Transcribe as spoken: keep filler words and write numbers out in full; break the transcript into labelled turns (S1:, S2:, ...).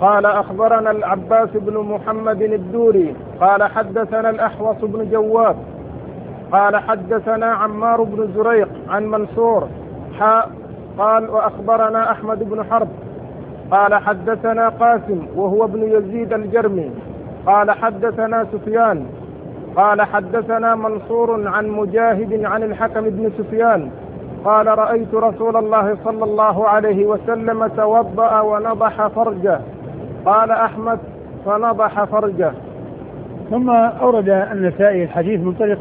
S1: قال أخبرنا العباس بن محمد الدوري قال حدثنا الأحوص بن جواد قال حدثنا عمار بن زريق عن منصور حاء قال وأخبرنا أحمد بن حرب قال حدثنا قاسم وهو ابن يزيد الجرمي قال حدثنا سفيان قال حدثنا منصور عن مجاهد عن الحكم بن سفيان قال رأيت رسول الله صلى الله عليه وسلم توضأ ونضح فرجه. قال أحمد فنضح فرجه.
S2: ثم أورد النسائي الحديث من طريق